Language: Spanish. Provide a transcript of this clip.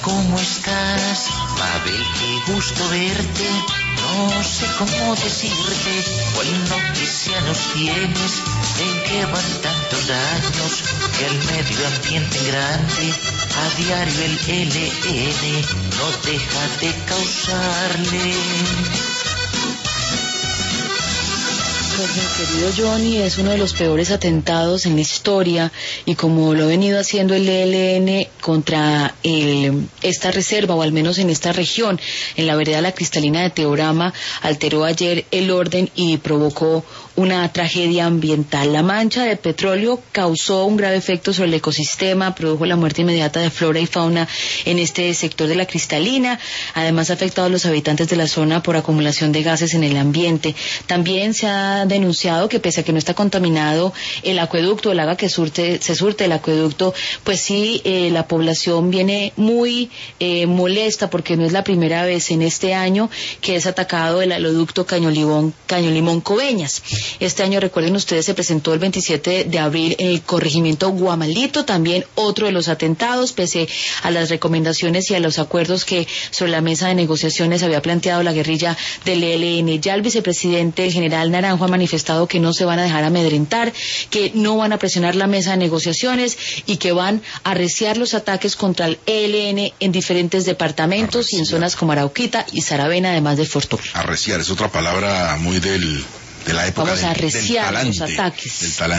¿cómo estás? Mabel, qué gusto verte. No sé cómo decirte cuál noticia nos tienes. En que van tantos años que el medio ambiente grande a diario el LN no deja de causarle. Pues mi querido Johnny, es uno de los peores atentados en la historia, y como lo ha venido haciendo el ELN contra esta reserva, o al menos en esta región, en la vereda La Cristalina de Teorama, alteró ayer el orden y provocó una tragedia ambiental. La mancha de petróleo causó un grave efecto sobre el ecosistema, produjo la muerte inmediata de flora y fauna en este sector de La Cristalina. Además ha afectado a los habitantes de la zona por acumulación de gases en el ambiente. También se ha denunciado que pese a que no está contaminado el acueducto, el agua que se surte el acueducto, pues sí, la población viene muy molesta, porque no es la primera vez en este año que es atacado el oleoducto Caño Limón Coveñas. Este año, recuerden ustedes, se presentó el 27 de abril en el corregimiento Guamalito, también otro de los atentados, pese a las recomendaciones y a los acuerdos que sobre la mesa de negociaciones había planteado la guerrilla del ELN. Ya el vicepresidente, el general Naranjo, ha manifestado que no se van a dejar amedrentar, que no van a presionar la mesa de negociaciones y que van a arreciar los ataques contra el ELN en diferentes departamentos y en zonas como Arauquita y Saravena, además de Fortul. Arreciar es otra palabra muy de la época. Vamos a arreciar del talante, los ataques. Del talante.